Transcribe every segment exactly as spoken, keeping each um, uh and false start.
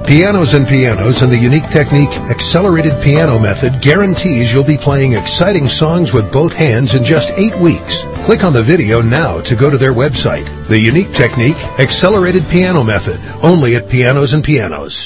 Pianos and Pianos and the unique technique Accelerated Piano Method guarantees you'll be playing exciting songs with both hands in just eight weeks. Click on the video now to go to their website. The unique technique Accelerated Piano Method, only at Pianos and Pianos.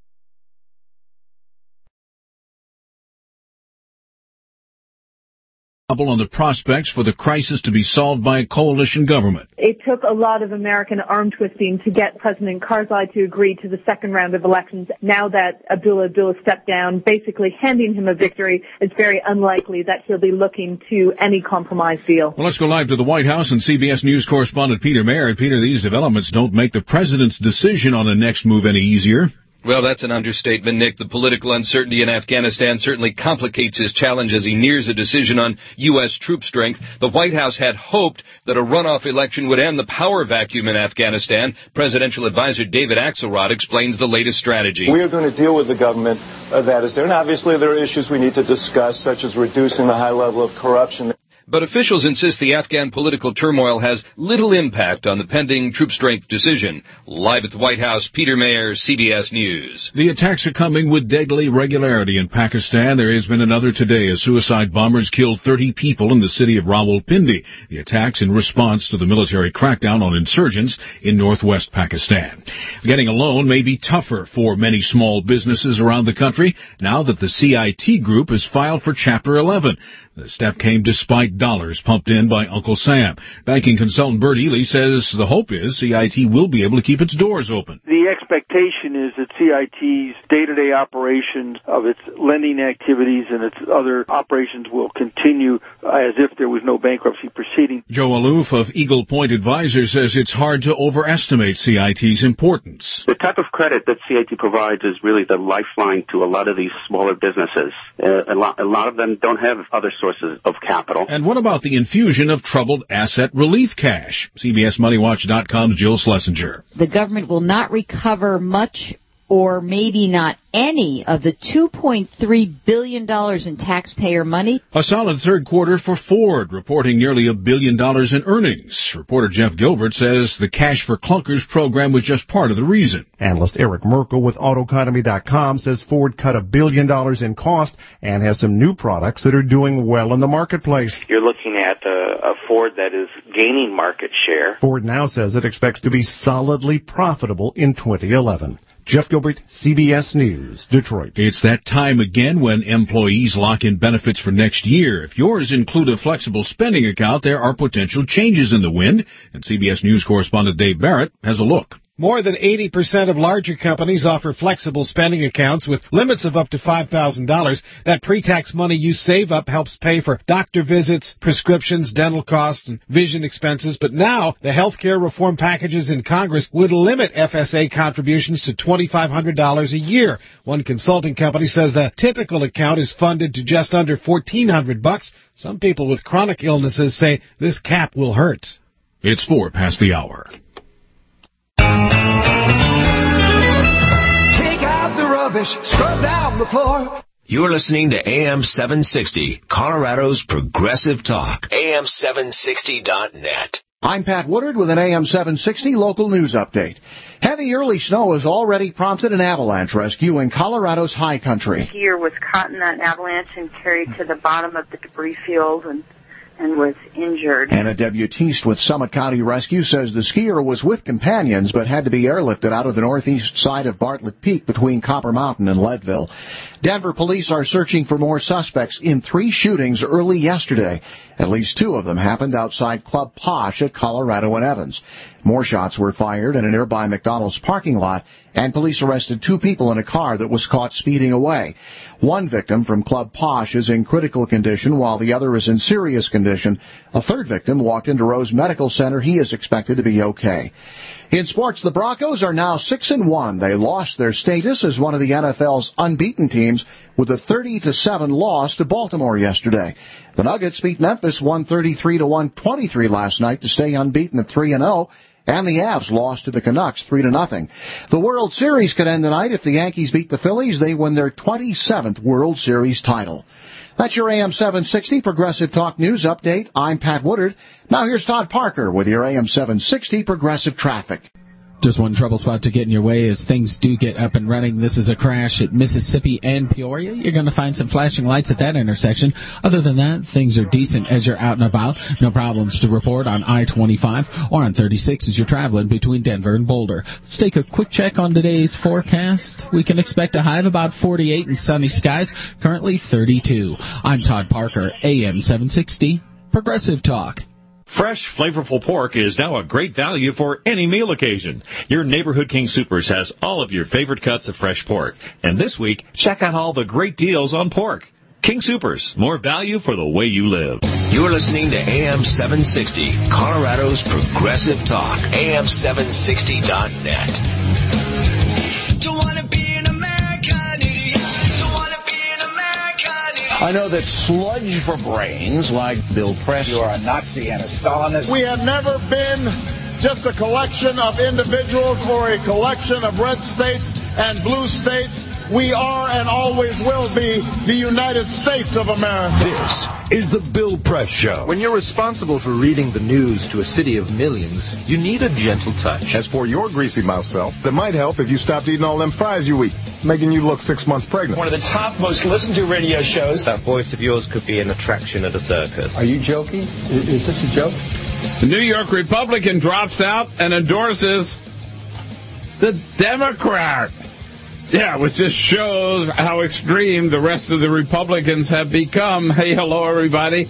On the prospects for the crisis to be solved by a coalition government. It took a lot of American arm twisting to get President Karzai to agree to the second round of elections. Now that Abdullah Abdullah stepped down, basically handing him a victory, it's very unlikely that he'll be looking to any compromise deal. Well, let's go live to the White House and C B S News correspondent Peter Mayer. Peter, these developments don't make the president's decision on a next move any easier. Well, that's an understatement, Nick. The political uncertainty in Afghanistan certainly complicates his challenge as he nears a decision on U S troop strength. The White House had hoped that a runoff election would end the power vacuum in Afghanistan. Presidential advisor David Axelrod explains the latest strategy. We are going to deal with the government uh, that is there. And obviously there are issues we need to discuss, such as reducing the high level of corruption. But officials insist the Afghan political turmoil has little impact on the pending troop strength decision. Live at the White House, Peter Mayer, C B S News. The attacks are coming with deadly regularity in Pakistan. There has been another today as suicide bombers killed thirty people in the city of Rawalpindi. The attacks in response to the military crackdown on insurgents in northwest Pakistan. Getting a loan may be tougher for many small businesses around the country now that the C I T Group has filed for Chapter eleven. The step came despite dollars pumped in by Uncle Sam. Banking consultant Bert Ely says the hope is C I T will be able to keep its doors open. The expectation is that C I T's day-to-day operations of its lending activities and its other operations will continue as if there was no bankruptcy proceeding. Joe Aloof of Eagle Point Advisors says it's hard to overestimate C I T's importance. The type of credit that C I T provides is really the lifeline to a lot of these smaller businesses. Uh, a, lot, a lot of them don't have other sources of capital. And what about the infusion of troubled asset relief cash? C B S Money Watch dot com's Jill Schlesinger. The government will not recover much or maybe not any of the two point three billion dollars in taxpayer money. A solid third quarter for Ford, reporting nearly a billion dollars in earnings. Reporter Jeff Gilbert says the Cash for Clunkers program was just part of the reason. Analyst Eric Merkel with Autoeconomy dot com says Ford cut a billion dollars in cost and has some new products that are doing well in the marketplace. You're looking at a, a Ford that is gaining market share. Ford now says it expects to be solidly profitable in twenty eleven. Jeff Gilbert, C B S News, Detroit. It's that time again when employees lock in benefits for next year. If yours include a flexible spending account, there are potential changes in the wind. And C B S News correspondent Dave Barrett has a look. More than eighty percent of larger companies offer flexible spending accounts with limits of up to five thousand dollars. That pre-tax money you save up helps pay for doctor visits, prescriptions, dental costs, and vision expenses. But now, the health care reform packages in Congress would limit F S A contributions to two thousand five hundred dollars a year. One consulting company says the typical account is funded to just under fourteen hundred bucks. Some people with chronic illnesses say this cap will hurt. It's four past the hour. Take out the rubbish, scrub down the floor. You're listening to A M seven sixty, Colorado's Progressive Talk. A M seven sixty dot net. I'm Pat Woodard with an A M seven sixty local news update. Heavy early snow has already prompted an avalanche rescue in Colorado's high country. A skier was caught in that avalanche and carried to the bottom of the debris field and and was injured. Anna Debutiste with Summit County Rescue says the skier was with companions but had to be airlifted out of the northeast side of Bartlett Peak between Copper Mountain and Leadville. Denver police are searching for more suspects in three shootings early yesterday. At least two of them happened outside Club Posh at Colorado and Evans. More shots were fired in a nearby McDonald's parking lot, and police arrested two people in a car that was caught speeding away. One victim from Club Posh is in critical condition, while the other is in serious condition. A third victim walked into Rose Medical Center. He is expected to be okay. In sports, the Broncos are now six and one. They lost their status as one of the N F L's unbeaten teams with a thirty to seven loss to Baltimore yesterday. The Nuggets beat Memphis one thirty-three to one twenty-three last night to stay unbeaten at three and oh. And the Avs lost to the Canucks three to nothing. The World Series could end tonight if the Yankees beat the Phillies. They win their twenty-seventh World Series title. That's your A M seven sixty Progressive Talk News Update. I'm Pat Woodard. Now here's Todd Parker with your A M seven sixty Progressive Traffic. Just one trouble spot to get in your way as things do get up and running. This is a crash at Mississippi and Peoria. You're going to find some flashing lights at that intersection. Other than that, things are decent as you're out and about. No problems to report on I twenty-five or on thirty-six as you're traveling between Denver and Boulder. Let's take a quick check on today's forecast. We can expect a high of about forty-eight and sunny skies, currently thirty-two. I'm Todd Parker, A M seven sixty, Progressive Talk. Fresh, flavorful pork is now a great value for any meal occasion. Your neighborhood King Soopers has all of your favorite cuts of fresh pork. And this week, check out all the great deals on pork. King Soopers, more value for the way you live. You're listening to A M seven sixty, Colorado's Progressive Talk, A M seven sixty dot net. I know that sludge for brains like Bill Press. You are a Nazi and a Stalinist. We have never been just a collection of individuals or a collection of red states and blue states. We are and always will be the United States of America. This is the Bill Press Show. When you're responsible for reading the news to a city of millions, you need a gentle touch. As for your greasy mouth self, that might help if you stopped eating all them fries you eat, making you look six months pregnant. One of the top most listened to radio shows. That voice of yours could be an attraction at a circus. Are you joking? Is this a joke? The New York Republican drops out and endorses the Democrat. Yeah, which just shows how extreme the rest of the Republicans have become. Hey, hello, everybody.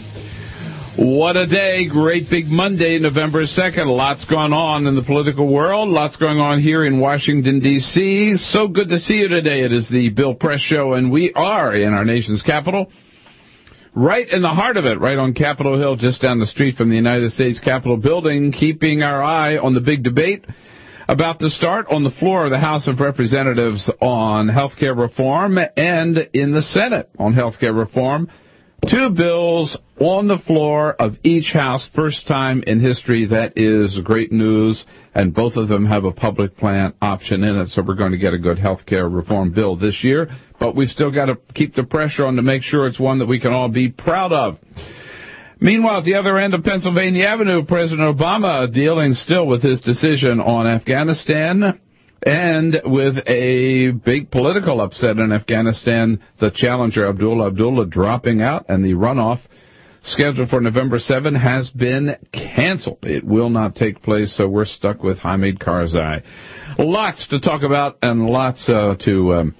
What a day. Great big Monday, November second. Lots going on in the political world. Lots going on here in Washington, D C So good to see you today. It is the Bill Press Show, and we are in our nation's capital. Right in the heart of it, right on Capitol Hill, just down the street from the United States Capitol building, keeping our eye on the big debate about to start on the floor of the House of Representatives on health care reform and in the Senate on health care reform. Two bills on the floor of each House, first time in history. That is great news, and both of them have a public plan option in it, so we're going to get a good health care reform bill this year. But we've still got to keep the pressure on to make sure it's one that we can all be proud of. Meanwhile, at the other end of Pennsylvania Avenue, President Obama dealing still with his decision on Afghanistan and with a big political upset in Afghanistan, the challenger Abdullah Abdullah dropping out, and the runoff scheduled for November seventh has been canceled. It will not take place, so we're stuck with Hamid Karzai. Lots to talk about and lots uh, to um,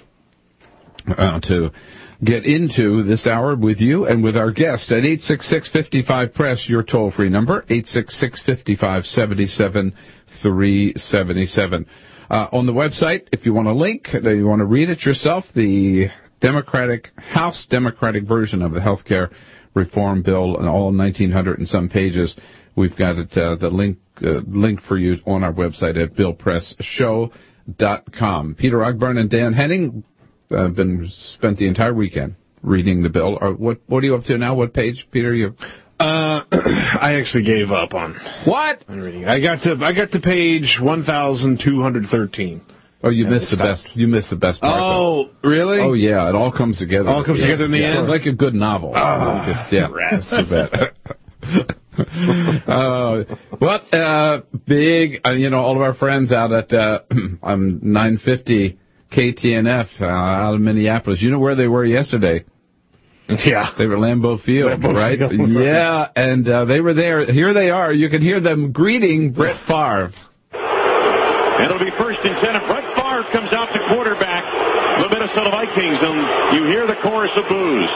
uh, to get into this hour with you and with our guest at eight six six, five five, press, your toll-free number, eight six six, five five, seven seven three seven seven. Uh, on the website, if you want a link, you want to read it yourself, the Democratic, House Democratic version of the health care reform bill, and all nineteen hundred and some pages, we've got it, uh, the link uh, link for you on our website at bill press show dot com. Peter Ogburn and Dan Henning have uh, been spent the entire weekend reading the bill. Or what what are you up to now? What page, Peter? You Uh, I actually gave up on what? On reading. I got to I got to page one thousand two hundred thirteen. Oh, you missed the best. You missed the best part. Oh, really? Oh, yeah. It all comes together. All comes together in the yeah. end. It's like a good novel. Oh, Just, yeah, that's too bad. uh, what uh, big? Uh, you know, all of our friends out at uh, um, nine fifty K T N F uh, out of Minneapolis. You know where they were yesterday? Yeah. They were at Lambeau Field, Lambeau right? Field. Yeah, and uh, they were there. Here they are. You can hear them greeting Brett Favre. And it'll be first and ten. Brett Favre comes out to quarterback the Minnesota Vikings, and you hear the chorus of boos.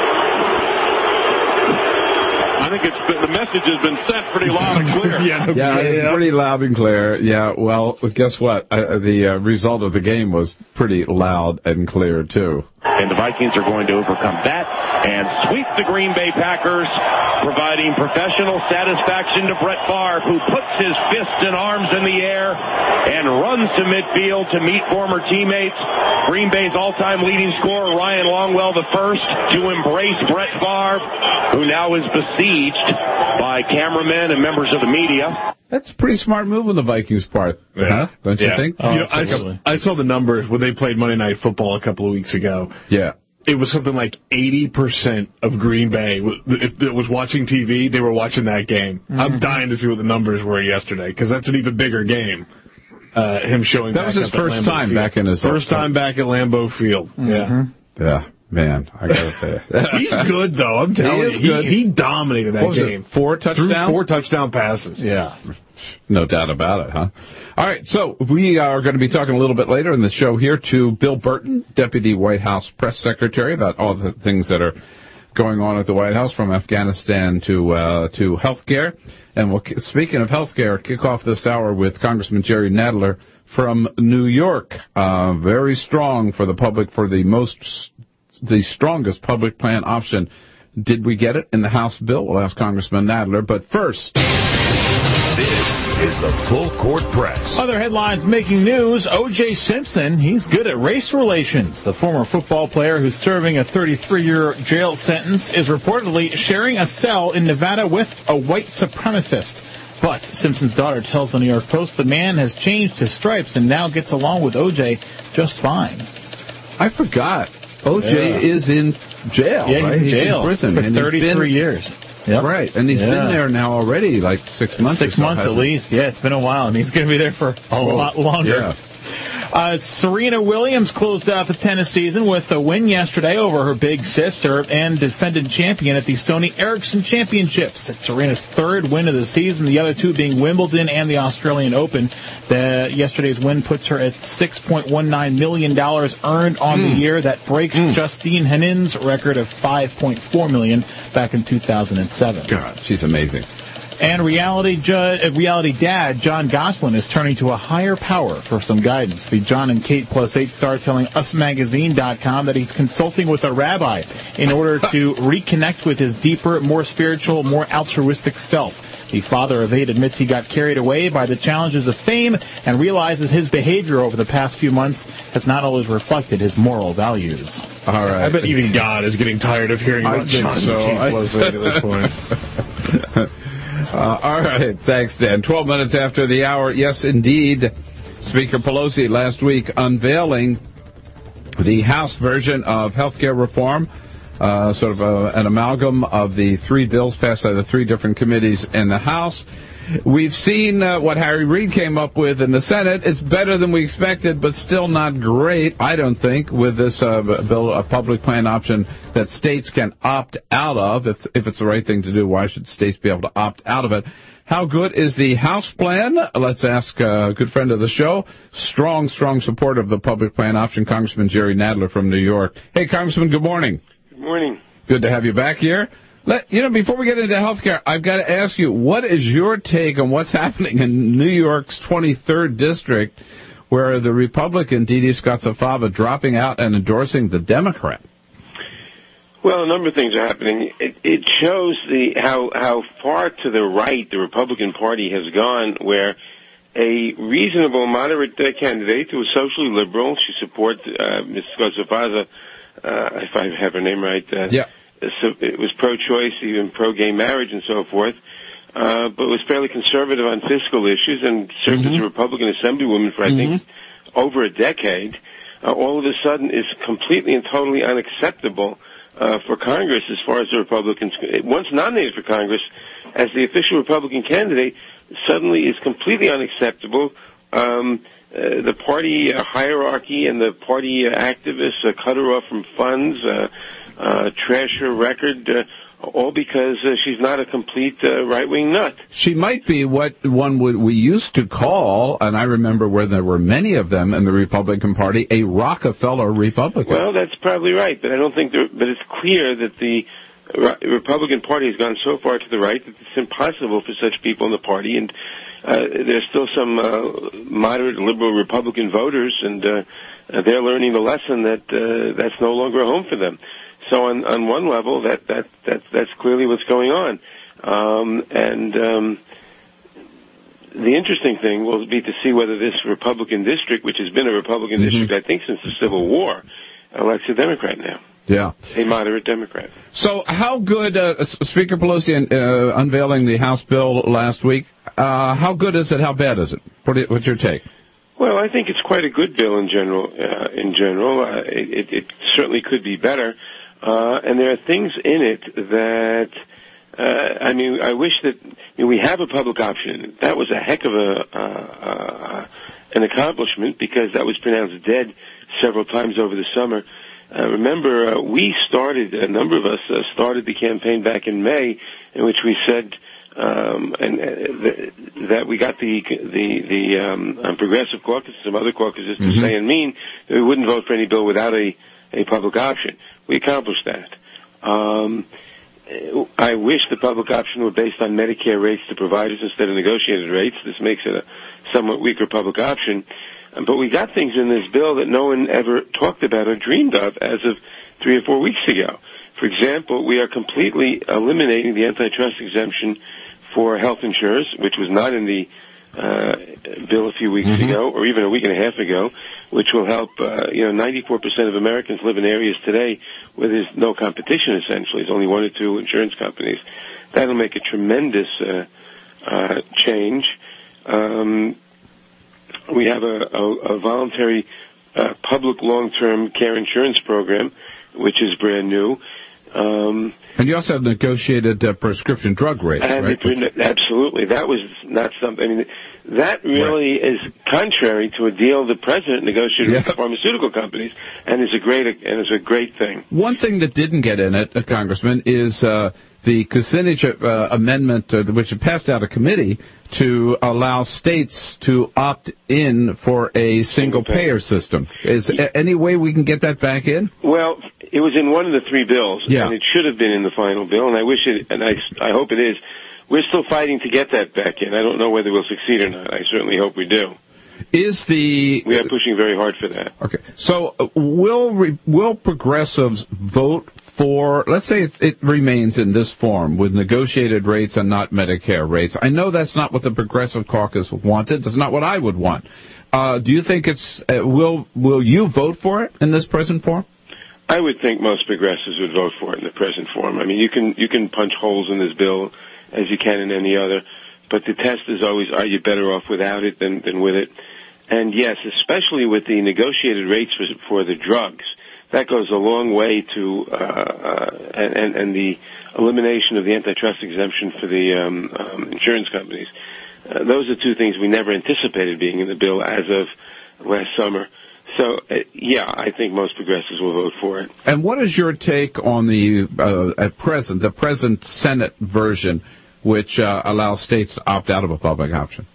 I think it's been, the message has been sent pretty loud and clear. yeah, yeah, it's pretty loud and clear. Yeah, well, guess what? Uh, the uh, result of the game was pretty loud and clear, too. And the Vikings are going to overcome that and sweep the Green Bay Packers, providing professional satisfaction to Brett Favre, who puts his fists and arms in the air and runs to midfield to meet former teammates. Green Bay's all-time leading scorer, Ryan Longwell, the first to embrace Brett Favre, who now is besieged by cameramen and members of the media. That's a pretty smart move on the Vikings' part, yeah. huh? Don't you yeah. think? Oh, you know, I, saw, I saw the numbers when they played Monday Night Football a couple of weeks ago. Yeah. It was something like eighty percent of Green Bay, if it was watching T V, they were watching that game. Mm-hmm. I'm dying to see what the numbers were yesterday, because that's an even bigger game. uh, him showing that back was his up at first Lambeau time Field. back in his first time back at Lambeau Field. Mm-hmm. Yeah, yeah, man, I gotta say, he's good though. I'm telling he you, he, he dominated that game. It, four touchdowns, Threw four touchdown passes. Yeah, no doubt about it, huh? All right, so we are going to be talking a little bit later in the show here to Bill Burton, Deputy White House Press Secretary, about all the things that are going on at the White House, from Afghanistan to uh, to healthcare. And we'll, speaking of healthcare, kick off this hour with Congressman Jerry Nadler from New York. Uh, very strong for the public, for the most, the strongest public plan option. Did we get it in the House bill? We'll ask Congressman Nadler. But first, this is the Full Court Press. Other headlines making news. O J. Simpson, he's good at race relations. The former football player who's serving a thirty-three-year jail sentence is reportedly sharing a cell in Nevada with a white supremacist. But Simpson's daughter tells the New York Post the man has changed his stripes and now gets along with O J just fine. I forgot. O J yeah. is in jail, yeah, right? He's in jail he's in prison. for and thirty-three been, years. Yep. Right, and he's yeah. been there now already, like six months. Six or so, months at least. Yeah, it's been a while, and he's going to be there for a oh, lot longer. Yeah. Uh, Serena Williams closed out the tennis season with a win yesterday over her big sister and defended champion at the Sony Ericsson Championships. It's Serena's third win of the season, the other two being Wimbledon and the Australian Open. The, yesterday's win puts her at six point one nine million dollars earned on mm. the year. That breaks mm. Justine Henin's record of five point four million dollars back in two thousand seven. God, she's amazing. And reality ju- reality dad John Gosselin is turning to a higher power for some guidance. The John and Kate Plus eight star telling us magazine dot com that he's consulting with a rabbi in order to reconnect with his deeper, more spiritual, more altruistic self. The father of eight admits he got carried away by the challenges of fame and realizes his behavior over the past few months has not always reflected his moral values. All right. I bet even God is getting tired of hearing about John so and Kate Plus eight at this point. Uh, all right, thanks, Dan. Twelve minutes after the hour, yes, indeed, Speaker Pelosi last week unveiling the House version of health care reform, uh, sort of a, an amalgam of the three bills passed by the three different committees in the House. We've seen uh, what Harry Reid came up with in the Senate. It's better than we expected, but still not great, I don't think, with this uh, bill, a public plan option that states can opt out of. If, if it's the right thing to do, why should states be able to opt out of it? How good is the House plan? Let's ask a good friend of the show, strong, strong supporter of the public plan option, Congressman Jerry Nadler from New York. Hey, Congressman, good morning. Good morning. Good to have you back here. Let, you know, before we get into health care, I've got to ask you, what is your take on what's happening in New York's twenty-third district, where the Republican Dee Dee Scott-Savava dropping out and endorsing the Democrat? Well, a number of things are happening. It, it shows the how how far to the right the Republican Party has gone, where a reasonable, moderate uh, candidate who is socially liberal, she supports uh, Miz Scott-Savava, uh, if I have her name right. Uh, yeah. So it was pro-choice, even pro-gay marriage and so forth, uh, but was fairly conservative on fiscal issues and served mm-hmm. as a Republican Assemblywoman for, I mm-hmm. think, over a decade, uh, all of a sudden is completely and totally unacceptable uh, for Congress as far as the Republicans. Once nominated for Congress as the official Republican candidate, suddenly is completely unacceptable. Um, uh, the party uh, hierarchy and the party uh, activists uh, cut her off from funds, uh, Uh, trash her record, uh, all because uh, she's not a complete uh, right-wing nut. She might be what one would we used to call, and I remember where there were many of them in the Republican Party, a Rockefeller Republican. Well, that's probably right, but I don't think there, but it's clear that the Republican Party has gone so far to the right that it's impossible for such people in the party, and uh, there's still some uh, moderate liberal Republican voters, and uh, they're learning the lesson that uh, that's no longer a home for them. So on, on one level, that, that, that, that's clearly what's going on. Um, and um, the interesting thing will be to see whether this Republican district, which has been a Republican mm-hmm. district, I think, since the Civil War, elects a Democrat now. Yeah. A moderate Democrat. So how good, uh, Speaker Pelosi uh, unveiling the House bill last week, uh, how good is it? How bad is it? What, what's your take? Well, I think it's quite a good bill in general. Uh, in general, uh, it, it certainly could be better. Uh, and there are things in it that, uh, I mean, I wish that, you know, we have a public option. That was a heck of a, uh, uh, an accomplishment because that was pronounced dead several times over the summer. Uh, remember, uh, we started, a number of us uh, started the campaign back in May, in which we said um, and uh, th- that we got the the the um, um, Progressive Caucus and some other caucuses to Mm-hmm. say and mean that we wouldn't vote for any bill without a, a public option. We accomplished that. Um, I wish the public option were based on Medicare rates to providers instead of negotiated rates. This makes it a somewhat weaker public option. But we got things in this bill that no one ever talked about or dreamed of as of three or four weeks ago. For example, we are completely eliminating the antitrust exemption for health insurers, which was not in the uh, bill a few weeks Mm-hmm. ago, or even a week and a half ago, which will help, uh, you know, ninety-four percent of Americans live in areas today where there's no competition, essentially. There's only one or two insurance companies. That'll make a tremendous uh, uh, change. Um, we have a, a, a voluntary uh, public long-term care insurance program, which is brand new. Um, and you also have negotiated uh, prescription drug rates, and right? it, absolutely. That was not something. I mean, that really right. is contrary to a deal the president negotiated yeah. with pharmaceutical companies, and is a great and is a great thing. One thing that didn't get in it, uh, Congressman, is uh, the Kucinich uh, amendment, uh, which passed out of committee, to allow states to opt in for a single-payer system. Is a- any way we can get that back in? Well, it was in one of the three bills, yeah. and it should have been in the final bill, and I wish it, and I, I hope it is. We're still fighting to get that back in. I don't know whether we'll succeed or not. I certainly hope we do. Is the we are pushing very hard for that. Okay, so uh, will re, will progressives vote for? Let's say it's, it remains in this form with negotiated rates and not Medicare rates. I know that's not what the Progressive Caucus wanted. That's not what I would want. Uh, do you think it's uh, will will you vote for it in this present form? I would think most progressives would vote for it in the present form. I mean, you can you can punch holes in this bill as you can in any other. But the test is always, are you better off without it than, than with it? And yes, especially with the negotiated rates for, for the drugs, that goes a long way to, uh, uh, and, and the elimination of the antitrust exemption for the um, um, insurance companies. Uh, those are two things we never anticipated being in the bill as of last summer. So, uh, yeah, I think most progressives will vote for it. And what is your take on the, uh, at present, the present Senate version, which uh, allows states to opt out of a public option?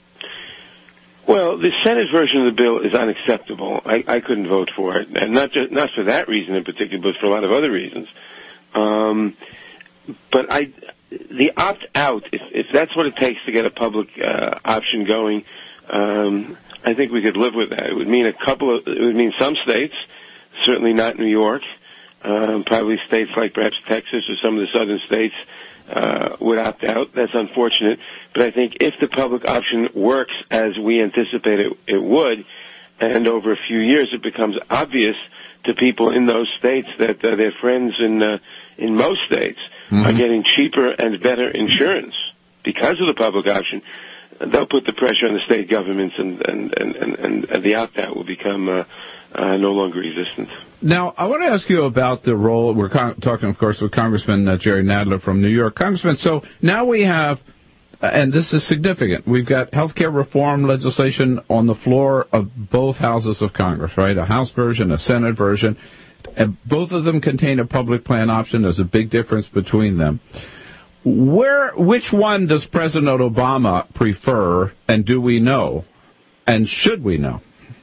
Well, the Senate version of the bill is unacceptable. I, I couldn't vote for it, and not just not for that reason in particular, but for a lot of other reasons. Um, but I, the opt out, if, if that's what it takes to get a public uh, option going, um, I think we could live with that. It would mean a couple of, it would mean some states, certainly not New York, um, probably states like perhaps Texas or some of the southern states. Uh, would opt out. That's unfortunate. But I think if the public option works as we anticipate it, it would, and over a few years it becomes obvious to people in those states that uh, their friends in uh, in most states mm-hmm. are getting cheaper and better insurance because of the public option, they'll put the pressure on the state governments, and, and, and, and, and the opt-out will become uh, uh, no longer resistant. Now, I want to ask you about the role. We're con- talking, of course, with Congressman uh, Jerry Nadler from New York. Congressman, so now we have, uh, and this is significant, we've got health care reform legislation on the floor of both houses of Congress, right? A House version, a Senate version. And both of them contain a public plan option. There's a big difference between them. Where, which one does President Obama prefer, and do we know, and should we know?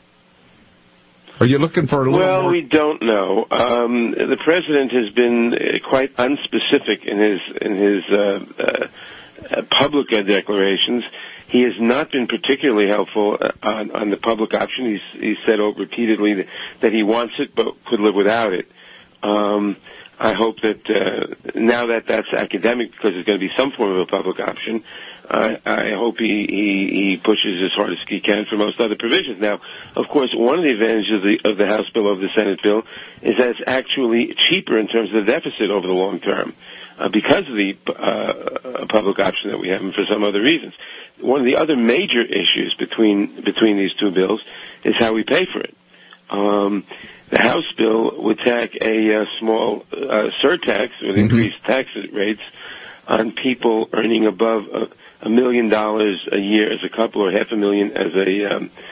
Are you looking for a little well, more? we don't know. Um, the president has been quite unspecific in his in his uh, uh, public declarations. He has not been particularly helpful on, on the public option. He's, he's said repeatedly that, that he wants it but could live without it. Um, I hope that uh, now that that's academic, because there's going to be some form of a public option, uh, I hope he, he, he pushes as hard as he can for most other provisions. Now, of course, one of the advantages of the, of the House bill over the Senate bill is that it's actually cheaper in terms of the deficit over the long term uh, because of the uh, public option that we have and for some other reasons. One of the other major issues between between these two bills is how we pay for it. Um, The House bill would tack a uh, small uh, surtax with increased mm-hmm. tax rates on people earning above a, a million dollars a year as a couple, or half a million as a um,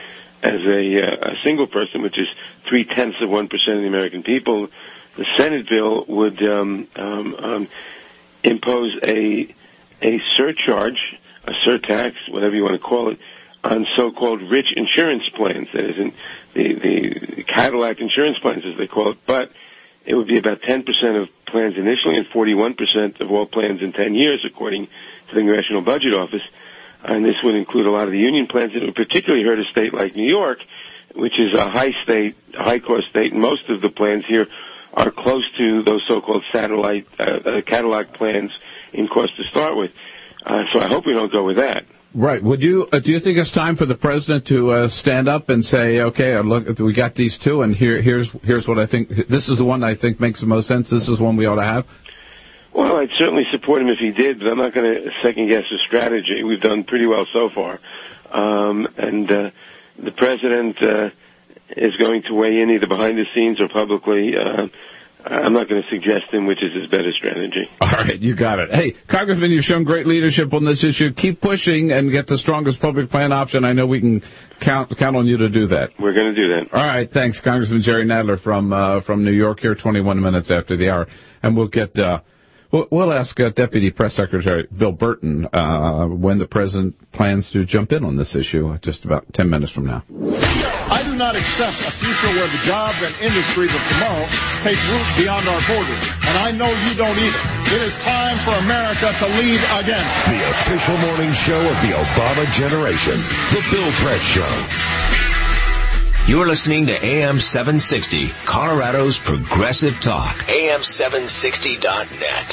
as a, uh, a single person, which is three-tenths of one percent of the American people. The Senate bill would um, um, um, impose a a surcharge, a surtax, whatever you want to call it, on so-called rich insurance plans. That is, in the, the Cadillac insurance plans, as they call it. But it would be about ten percent of plans initially and forty-one percent of all plans in ten years, according to the Congressional Budget Office. And this would include a lot of the union plans. It would particularly hurt a state like New York, which is a high state, a high-cost state, and most of the plans here are close to those so-called satellite uh, uh, Cadillac plans in cost to start with. Uh, so I hope we don't go with that. Right. Would you? Uh, do you think it's time for the president to uh, stand up and say, "Okay, look, we got these two, and here, here's here's what I think. This is the one I think makes the most sense. This is one we ought to have." Well, I'd certainly support him if he did, but I'm not going to second guess his strategy. We've done pretty well so far, um, and uh, the president uh, is going to weigh in either behind the scenes or publicly. Uh, I'm not going to suggest him which is his better strategy. All right, you got it. Hey, Congressman, you've shown great leadership on this issue. Keep pushing and get the strongest public plan option. I know we can count count on you to do that. We're going to do that. All right, thanks, Congressman Jerry Nadler from uh, from New York here, twenty-one minutes after the hour. And we'll get... Uh, We'll, we'll ask uh, Deputy Press Secretary Bill Burton uh, when the president plans to jump in on this issue just about ten minutes from now. I do not accept a future where the jobs and industries of tomorrow take root beyond our borders, and I know you don't either. It is time for America to lead again. The official morning show of the Obama generation, The Bill Press Show. You're listening to A M seven sixty, Colorado's Progressive Talk. A M seven sixty dot net.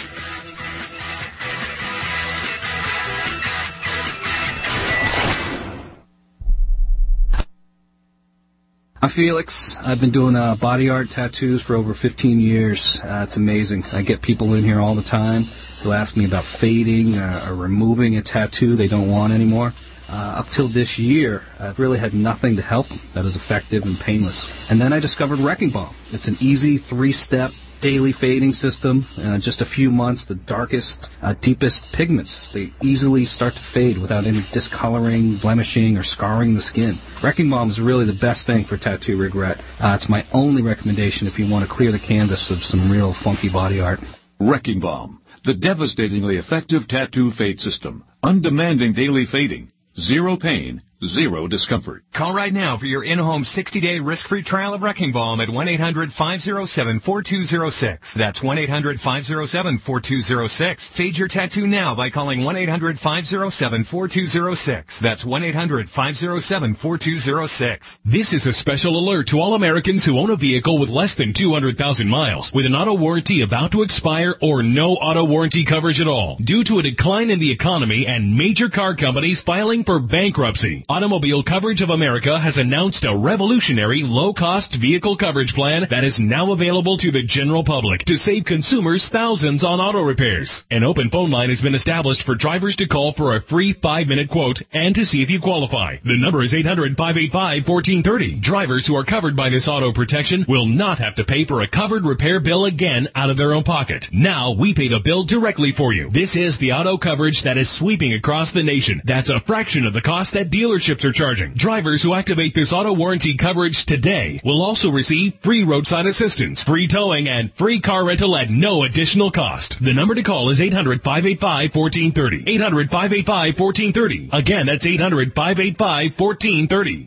I'm Felix. I've been doing uh, body art tattoos for over fifteen years. Uh, it's amazing. I get people in here all the time who ask me about fading uh, or removing a tattoo they don't want anymore. Uh, up till this year, I've really had nothing to help them that is effective and painless. And then I discovered Wrecking Balm. It's an easy three-step daily fading system. In uh, just a few months, the darkest, uh, deepest pigments, they easily start to fade without any discoloring, blemishing, or scarring the skin. Wrecking Balm is really the best thing for tattoo regret. Uh, it's my only recommendation if you want to clear the canvas of some real funky body art. Wrecking Balm, the devastatingly effective tattoo fade system. Undemanding daily fading. Zero pain, zero discomfort. Call right now for your in-home sixty-day risk-free trial of Wrecking Balm at one eight hundred five oh seven four two oh six. That's one eight hundred five oh seven four two oh six. Fade your tattoo now by calling one eight hundred five oh seven four two oh six. That's one eight hundred five oh seven four two oh six. This is a special alert to all Americans who own a vehicle with less than two hundred thousand miles, with an auto warranty about to expire or no auto warranty coverage at all, due to a decline in the economy and major car companies filing for bankruptcy. Automobile Coverage of America has announced a revolutionary low-cost vehicle coverage plan that is now available to the general public to save consumers thousands on auto repairs. An open phone line has been established for drivers to call for a free five-minute quote and to see if you qualify. The number is eight hundred five eight five one four three oh. Drivers who are covered by this auto protection will not have to pay for a covered repair bill again out of their own pocket. Now we pay the bill directly for you. This is the auto coverage that is sweeping across the nation. That's a fraction of the cost that dealerships are charging. Drivers who activate this auto warranty coverage today will also receive free roadside assistance, free towing, and free car rental at no additional cost. The number to call is eight hundred five eight five one four three oh. eight hundred five eight five one four three oh. Again, that's eight hundred five eight five one four three oh.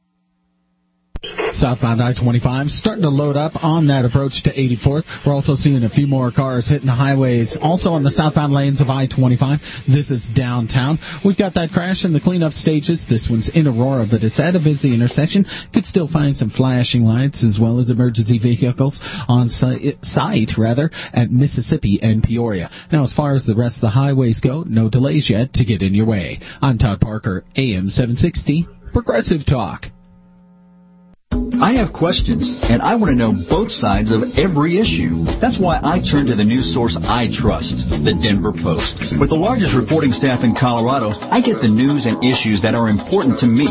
Southbound I twenty-five starting to load up on that approach to eighty-fourth. We're also seeing a few more cars hitting the highways, also on the southbound lanes of I twenty-five. This is downtown. We've got that crash in the cleanup stages. This one's in Aurora, but it's at a busy intersection. Could still find some flashing lights as well as emergency vehicles on site, site rather, at Mississippi and Peoria. Now, as far as the rest of the highways go, no delays yet to get in your way. I'm Todd Parker, A M seven sixty, Progressive Talk. I have questions, and I want to know both sides of every issue. That's why I turn to the news source I trust, the Denver Post. With the largest reporting staff in Colorado, I get the news and issues that are important to me.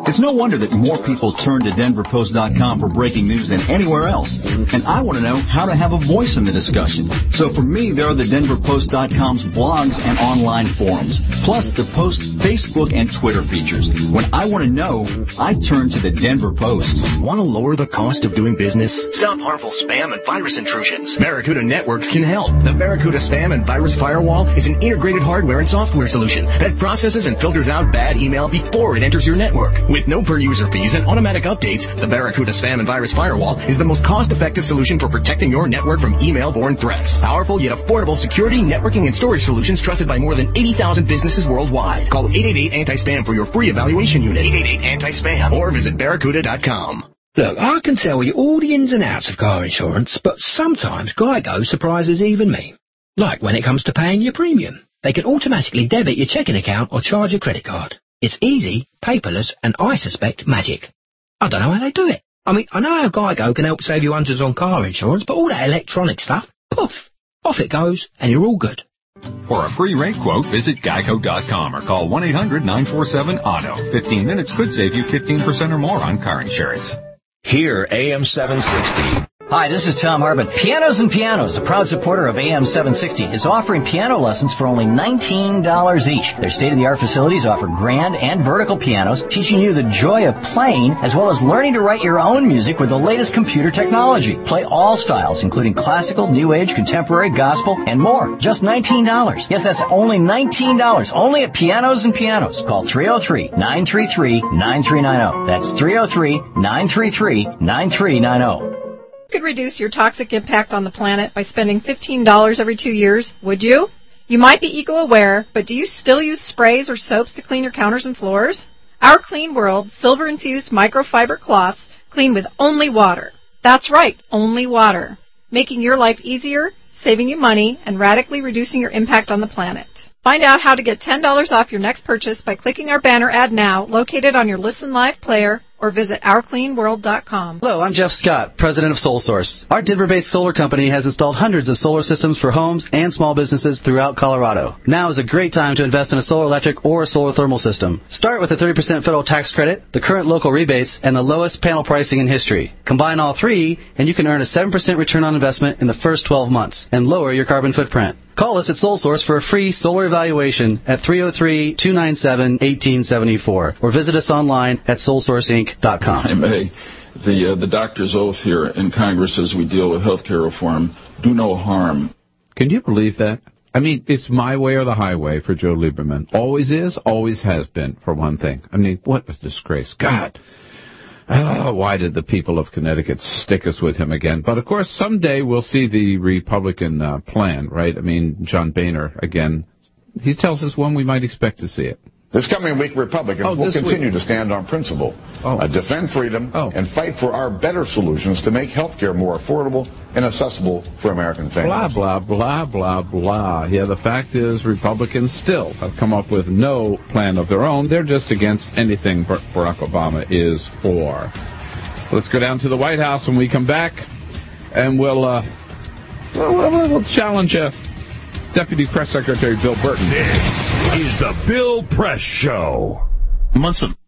It's no wonder that more people turn to denver post dot com for breaking news than anywhere else. And I want to know how to have a voice in the discussion. So for me, there are the denver post dot com's blogs and online forums, plus the Post Facebook and Twitter features. When I want to know, I turn to the Denver Post. Want to lower the cost of doing business? Stop harmful spam and virus intrusions. Barracuda Networks can help. The Barracuda Spam and Virus Firewall is an integrated hardware and software solution that processes and filters out bad email before it enters your network. With no per-user fees and automatic updates, the Barracuda Spam and Virus Firewall is the most cost-effective solution for protecting your network from email-borne threats. Powerful yet affordable security, networking, and storage solutions trusted by more than eighty thousand businesses worldwide. Call eight eight eight anti spam for your free evaluation unit. eight eight eight anti spam or visit barracuda dot com. Look, I can tell you all the ins and outs of car insurance, but sometimes Geico surprises even me. Like when it comes to paying your premium. They can automatically debit your checking account or charge your credit card. It's easy, paperless, and I suspect magic. I don't know how they do it. I mean, I know how Geico can help save you hundreds on car insurance, but all that electronic stuff, poof, off it goes, and you're all good. For a free rate quote, visit geico dot com or call one eight hundred nine four seven auto. fifteen minutes could save you fifteen percent or more on car insurance. Here, A M seven sixty. Hi, this is Tom Harbin. Pianos and Pianos, a proud supporter of A M seven sixty, is offering piano lessons for only nineteen dollars each. Their state-of-the-art facilities offer grand and vertical pianos, teaching you the joy of playing, as well as learning to write your own music with the latest computer technology. Play all styles, including classical, new age, contemporary, gospel, and more. Just nineteen dollars. Yes, that's only nineteen dollars. Only at Pianos and Pianos. Call three oh three, nine three three, nine three nine oh. That's three oh three, nine three three, nine three nine oh. Could reduce your toxic impact on the planet by spending fifteen dollars every two years, would you? You might be eco-aware, but do you still use sprays or soaps to clean your counters and floors? Our Clean World silver-infused microfiber cloths clean with only water. That's right, only water. Making your life easier, saving you money, and radically reducing your impact on the planet. Find out how to get ten dollars off your next purchase by clicking our banner ad now, located on your Listen Live player, or visit our clean world dot com. Hello, I'm Jeff Scott, president of SolSource. Our Denver-based solar company has installed hundreds of solar systems for homes and small businesses throughout Colorado. Now is a great time to invest in a solar electric or a solar thermal system. Start with a thirty percent federal tax credit, the current local rebates, and the lowest panel pricing in history. Combine all three, and you can earn a seven percent return on investment in the first twelve months and lower your carbon footprint. Call us at SolSource for a free solar evaluation at three oh three, two nine seven, one eight seven four or visit us online at soul source inc dot com. I may. The, uh, the doctor's oath here in Congress as we deal with health care reform, do no harm. Can you believe that? I mean, it's my way or the highway for Joe Lieberman. Always is, always has been, for one thing. I mean, what a disgrace. God. Oh, why did the people of Connecticut stick us with him again? But, of course, someday we'll see the Republican uh, plan, right? I mean, John Boehner, again, he tells us when we might expect to see it. This coming week, Republicans oh, will continue week. to stand on principle, oh. uh, defend freedom, oh. and fight for our better solutions to make health care more affordable and accessible for American families. Blah, blah, blah, blah, blah. Yeah, the fact is Republicans still have come up with no plan of their own. They're just against anything Barack Obama is for. Let's go down to the White House when we come back, and we'll, uh, we'll, we'll, we'll challenge uh, Deputy Press Secretary Bill Burton. This is the Bill Press Show. Months have,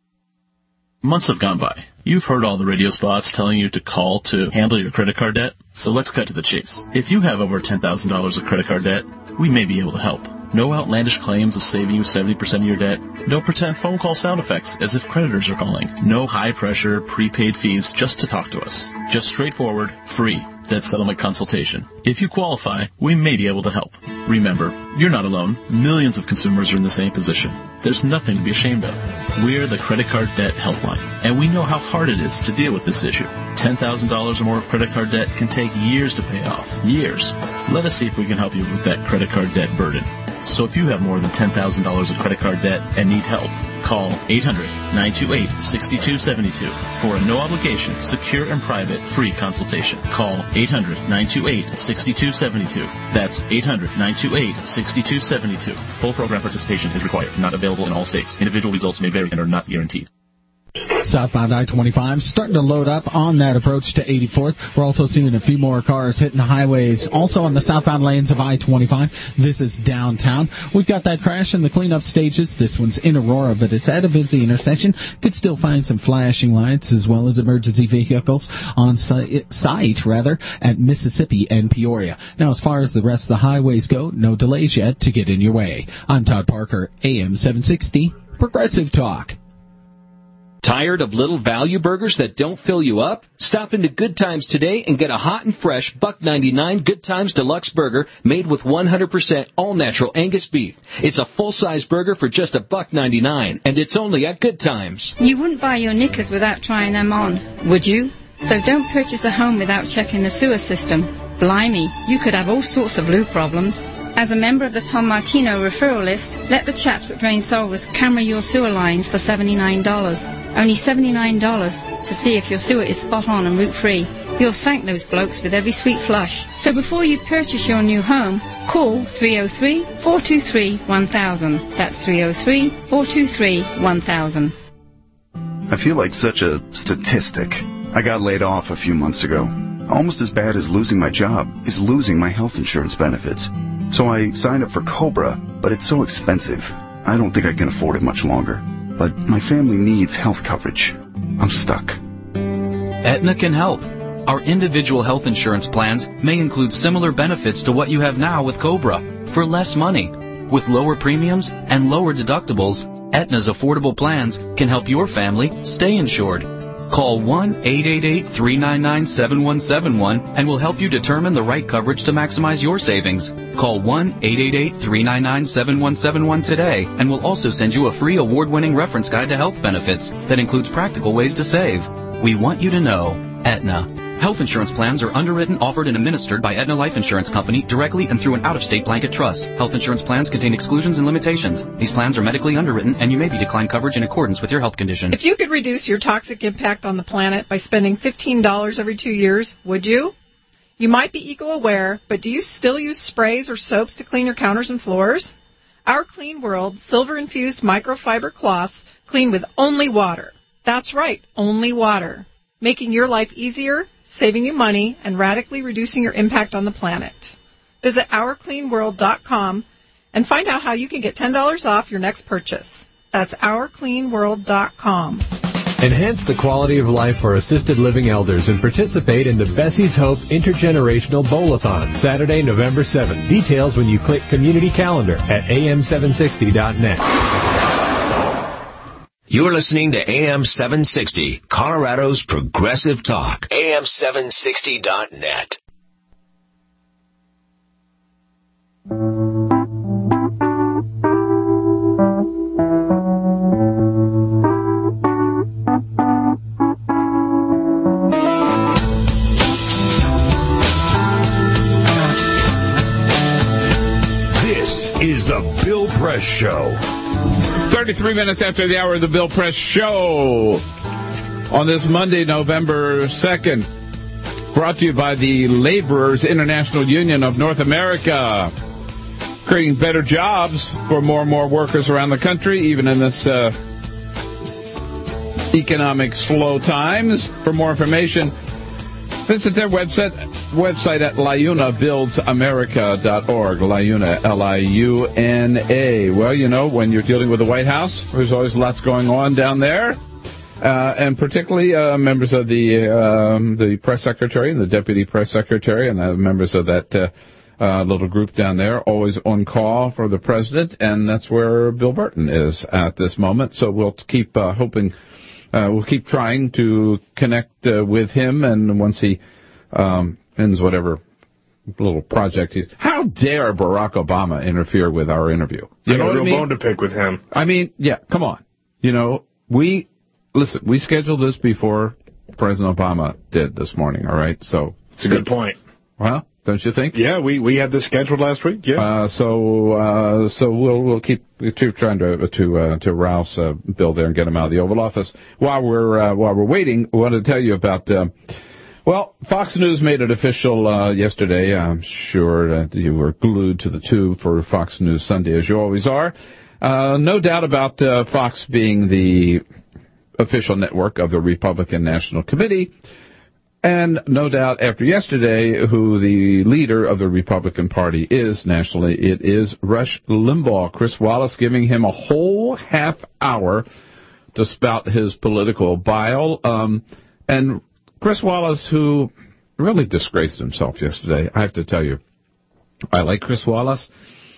months have gone by. You've heard all the radio spots telling you to call to handle your credit card debt, so let's cut to the chase. If you have over ten thousand dollars of credit card debt, we may be able to help. No outlandish claims of saving you seventy percent of your debt. No pretend phone call sound effects as if creditors are calling. No high-pressure, prepaid fees just to talk to us. Just straightforward, free debt settlement consultation. If you qualify, we may be able to help. Remember, you're not alone. Millions of consumers are in the same position. There's nothing to be ashamed of. We're the Credit Card Debt Helpline, and we know how hard it is to deal with this issue. ten thousand dollars or more of credit card debt can take years to pay off. Years. Let us see if we can help you with that credit card debt burden. So if you have more than ten thousand dollars of credit card debt and need help, call eight hundred, nine two eight, six two seven two for a no-obligation, secure and private free consultation. Call eight hundred, nine two eight, six two seven two. That's eight hundred, nine two eight, six two seven two. Full program participation is required. Not available in all states. Individual results may vary and are not guaranteed. Southbound I twenty-five starting to load up on that approach to eighty-fourth. We're also seeing a few more cars hitting the highways. Also on the southbound lanes of I twenty-five. This is downtown. We've got that crash in the cleanup stages. This one's in Aurora, but it's at a busy intersection. Could still find some flashing lights as well as emergency vehicles on site, site rather, at Mississippi and Peoria. Now, as far as the rest of the highways go, no delays yet to get in your way. I'm Todd Parker, A M seven sixty, Progressive Talk. Tired of little value burgers that don't fill you up? Stop into Good Times today and get a hot and fresh buck ninety-nine Good Times Deluxe Burger made with one hundred percent all-natural Angus beef. It's a full-size burger for just a buck ninety-nine, and it's only at Good Times. You wouldn't buy your knickers without trying them on, would you? So don't purchase a home without checking the sewer system. Blimey, you could have all sorts of loo problems. As a member of the Tom Martino referral list, let the chaps at Drain Solvers camera your sewer lines for seventy-nine dollars. Only seventy-nine dollars to see if your sewer is spot on and root-free. You'll thank those blokes with every sweet flush. So before you purchase your new home, call three oh three, four two three, one thousand. That's three oh three, four two three, one thousand. I feel like such a statistic. I got laid off a few months ago. Almost as bad as losing my job is losing my health insurance benefits. So I signed up for Cobra, but it's so expensive. I don't think I can afford it much longer. But my family needs health coverage. I'm stuck. Aetna can help. Our individual health insurance plans may include similar benefits to what you have now with Cobra for less money. With lower premiums and lower deductibles, Aetna's affordable plans can help your family stay insured. Call one eight eight eight, three nine nine, seven one seven one and we'll help you determine the right coverage to maximize your savings. Call one eight eight eight, three nine nine, seven one seven one today and we'll also send you a free award-winning reference guide to health benefits that includes practical ways to save. We want you to know Aetna. Health insurance plans are underwritten, offered, and administered by Aetna Life Insurance Company directly and through an out-of-state blanket trust. Health insurance plans contain exclusions and limitations. These plans are medically underwritten, and you may be declined coverage in accordance with your health condition. If you could reduce your toxic impact on the planet by spending fifteen dollars every two years, would you? You might be eco-aware, but do you still use sprays or soaps to clean your counters and floors? Our Clean World silver-infused microfiber cloths clean with only water. That's right, only water. Making your life easier, saving you money, and radically reducing your impact on the planet. Visit our clean world dot com and find out how you can get ten dollars off your next purchase. That's our clean world dot com. Enhance the quality of life for assisted living elders and participate in the Bessie's Hope Intergenerational Bowl-a-thon, Saturday, November seventh. Details when you click Community Calendar at A M seven sixty dot net. You're listening to A M seven sixty, Colorado's Progressive Talk. A M seven sixty dot net. This is the Bill Press Show. thirty-three minutes after the hour of the Bill Press Show on this Monday, November second. Brought to you by the Laborers International Union of North America. Creating better jobs for more and more workers around the country, even in this uh, economic slow times. For more information, visit their website website at liuna builds america dot org. Liuna, L I U N A. Well, you know, when you're dealing with the White House, there's always lots going on down there. Uh, and particularly uh, members of the um, the press secretary and the deputy press secretary and the members of that uh, uh, little group down there, always on call for the president. And that's where Bill Burton is at this moment. So we'll keep uh, hoping, uh, we'll keep trying to connect uh, with him. And once he um, ends whatever little project he's... How dare Barack Obama interfere with our interview? You I know got what a real I mean? bone to pick with him. I mean, yeah, come on. You know, we... Listen, we scheduled this before President Obama did this morning, all right? So it's a good point. Well, don't you think? Yeah, we, we had this scheduled last week. Yeah. Uh, so uh, so we'll we'll keep, keep trying to to uh, to rouse uh, Bill there and get him out of the Oval Office. While we're uh, while we're waiting, I wanted to tell you about. Uh, well, Fox News made it official uh, yesterday. I'm sure that you were glued to the tube for Fox News Sunday, as you always are. Uh, no doubt about uh, Fox being the official network of the Republican National Committee. And no doubt after yesterday, who the leader of the Republican Party is nationally, it is Rush Limbaugh. Chris Wallace giving him a whole half hour to spout his political bile. Um, and Chris Wallace, who really disgraced himself yesterday, I have to tell you. I like Chris Wallace.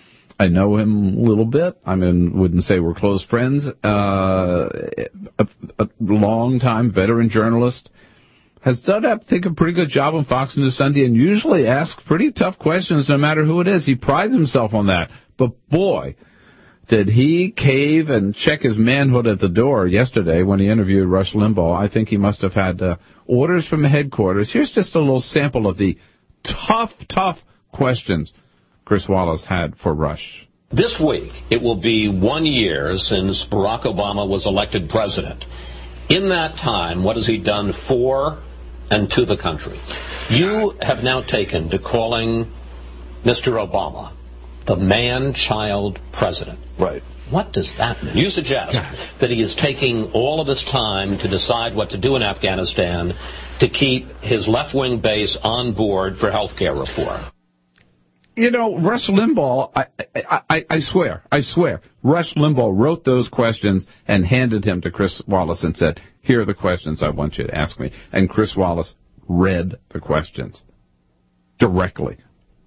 I know him a little bit. I mean, wouldn't say we're close friends. Uh, a, a long-time veteran journalist. Has done, I think, a pretty good job on Fox News Sunday and usually asks pretty tough questions no matter who it is. He prides himself on that. But, boy, did he cave and check his manhood at the door yesterday when he interviewed Rush Limbaugh. I think he must have had uh, orders from headquarters. Here's just a little sample of the tough, tough questions Chris Wallace had for Rush. This week, it will be one year since Barack Obama was elected president. In that time, what has he done for and to the country? You have now taken to calling Mister Obama the man-child president. Right. What does that mean? You suggest that he is taking all of this time to decide what to do in Afghanistan to keep his left-wing base on board for health care reform. You know, Rush Limbaugh, I, I, I, I swear, I swear, Rush Limbaugh wrote those questions and handed him to Chris Wallace and said, here are the questions I want you to ask me. And Chris Wallace read the questions directly.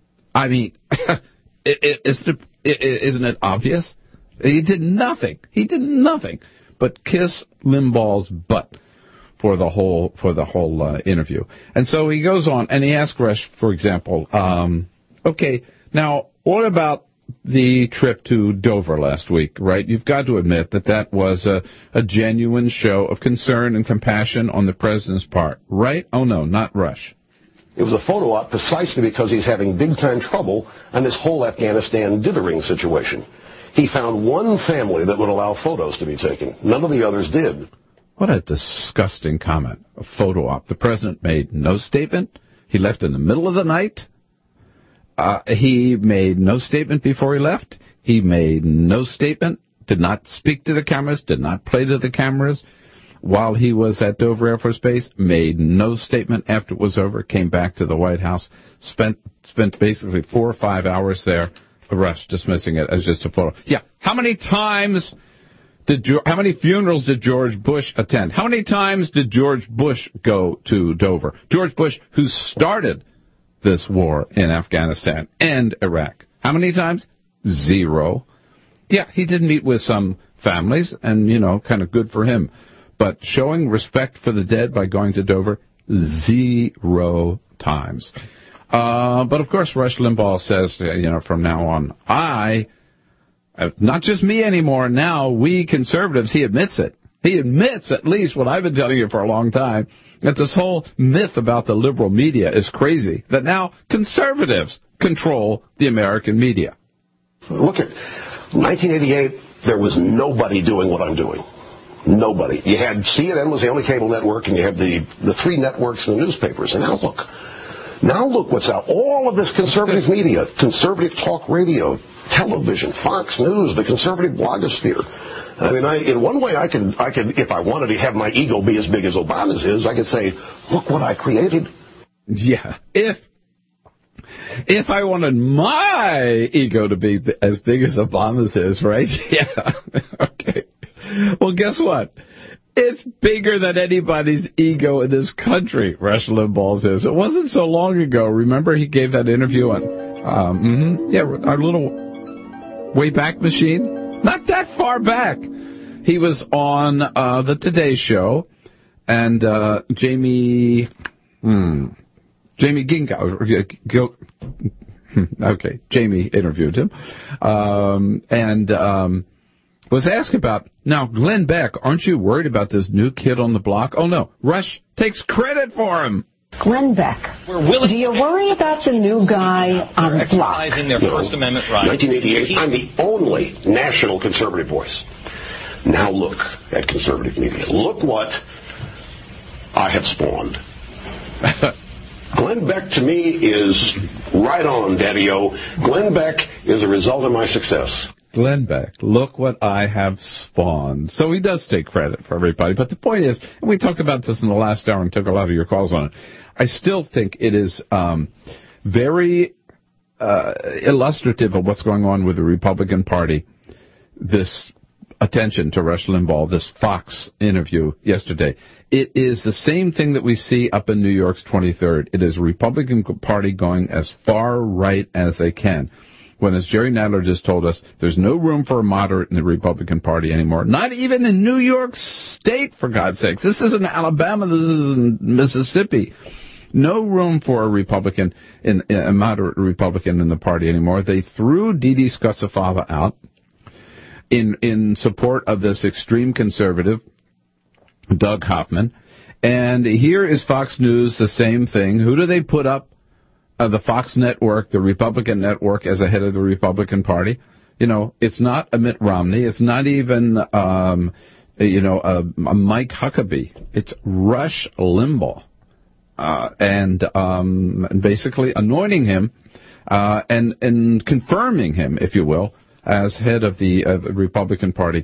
I mean, it, it, isn't, it, isn't it obvious? He did nothing. He did nothing but kiss Limbaugh's butt for the whole for the whole uh, interview. And so he goes on and he asks Rush, for example, um, okay, now what about the trip to Dover last week, right? You've got to admit that that was a, a genuine show of concern and compassion on the president's part, right? Oh, no, not Rush. It was a photo op precisely because he's having big-time trouble on this whole Afghanistan dithering situation. He found one family that would allow photos to be taken. None of the others did. What a disgusting comment. A photo op. The president made no statement. He left in the middle of the night. Uh, he made no statement before he left. He made no statement, did not speak to the cameras, did not play to the cameras while he was at Dover Air Force Base, made no statement after it was over, came back to the White House, spent spent basically four or five hours there. Rush dismissing it as just a photo. Yeah, how many times did how many funerals did George Bush attend? How many times did George Bush go to Dover? George Bush, who started this war in Afghanistan and Iraq. How many times? Zero. Yeah, he did meet with some families, and, you know, kind of good for him. But showing respect for the dead by going to Dover, zero times. Uh, but, of course, Rush Limbaugh says, you know, from now on, I, not just me anymore, now we conservatives, he admits it. He admits at least what I've been telling you for a long time, that this whole myth about the liberal media is crazy, that now conservatives control the American media. Look at nineteen eighty-eight, there was nobody doing what I'm doing. Nobody. You had C N N was the only cable network, and you had the, the three networks and the newspapers. And now look. Now look what's out. All of this conservative media, conservative talk radio, television, Fox News, the conservative blogosphere. I mean, I, in one way, I could, I could, if I wanted to have my ego be as big as Obama's is, I could say, look what I created. Yeah. If, if I wanted my ego to be as big as Obama's is, right? Yeah. Okay. Well, guess what? It's bigger than anybody's ego in this country, Rush Limbaugh's is. It wasn't so long ago. Remember he gave that interview on, um, mm-hmm, yeah, our little Wayback Machine? Not that far back. He was on uh, the Today Show, and uh, Jamie, hmm, Jamie Gingo, okay, Jamie interviewed him, um, and um, was asked about, now, Glenn Beck, aren't you worried about this new kid on the block? Oh, no, Rush takes credit for him. Glenn Beck, do you worry about the new guy on the block? Exercising their First Amendment right. nineteen eighty-eight, I'm the only national conservative voice. Now look at conservative media. Look what I have spawned. Glenn Beck, to me, is right on, Daddy-O. Glenn Beck is a result of my success. Glenn Beck, look what I have spawned. So he does take credit for everybody. But the point is, and we talked about this in the last hour and took a lot of your calls on it, I still think it is um, very uh, illustrative of what's going on with the Republican Party, this attention to Rush Limbaugh, this Fox interview yesterday. It is the same thing that we see up in New York's twenty-third. It is the Republican Party going as far right as they can. When, as Jerry Nadler just told us, there's no room for a moderate in the Republican Party anymore. Not even in New York State, for God's sakes. This isn't Alabama. This isn't Mississippi. No room for a Republican, in, a moderate Republican in the party anymore. They threw Didi Scusafava out in in support of this extreme conservative, Doug Hoffman. And here is Fox News, the same thing. Who do they put up? Uh, the Fox network, the Republican network, as a head of the Republican Party. You know, it's not a Mitt Romney. It's not even, um, you know, a, a Mike Huckabee. It's Rush Limbaugh. Uh, and um, basically anointing him uh, and, and confirming him, if you will, as head of the, uh, the Republican Party.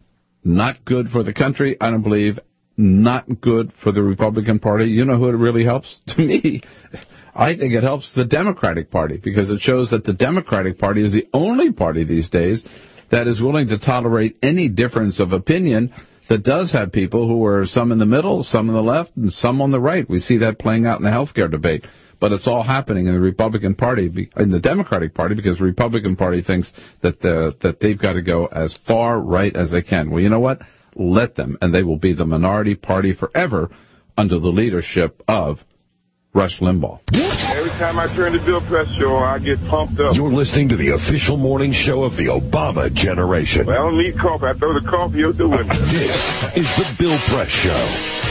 Not good for the country, I don't believe. Not good for the Republican Party. You know who it really helps? To me, I think it helps the Democratic Party, because it shows that the Democratic Party is the only party these days that is willing to tolerate any difference of opinion, that does have people who are some in the middle, some in the left, and some on the right. We see that playing out in the healthcare debate. But it's all happening in the Republican Party, in the Democratic Party, because the Republican Party thinks that the, that they've got to go as far right as they can. Well, you know what? Let them, and they will be the minority party forever under the leadership of Rush Limbaugh. Every time I turn the Bill Press show, I get pumped up. You're listening to the official morning show of the Obama generation. Well, I don't need coffee. I throw the coffee out the window. This is the Bill Press Show.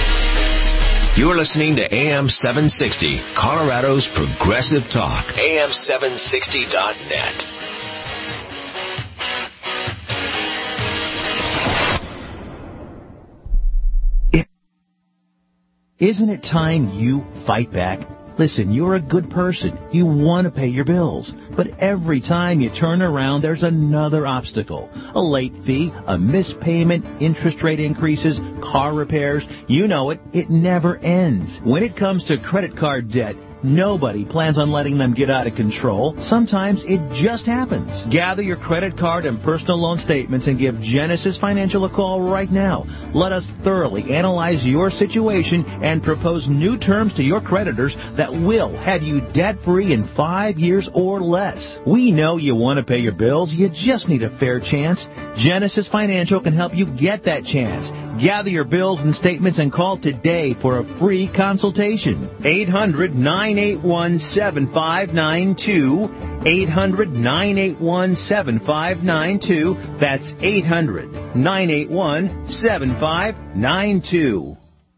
You're listening to A M seven sixty, Colorado's Progressive Talk. A M seven sixty dot net. Isn't it time you fight back? Listen, you're a good person. You want to pay your bills. But every time you turn around, there's another obstacle. A late fee, a missed payment, interest rate increases, car repairs. You know it. It never ends. When it comes to credit card debt, nobody plans on letting them get out of control. Sometimes it just happens. Gather your credit card and personal loan statements and give Genesis Financial a call right now. Let us thoroughly analyze your situation and propose new terms to your creditors that will have you debt-free in five years or less. We know you want to pay your bills. You just need a fair chance. Genesis Financial can help you get that chance. Gather your bills and statements and call today for a free consultation. eight hundred, nine eight one, seven five nine two. eight hundred, nine eight one, seven five nine two. That's eight hundred, nine eight one, seven five nine two.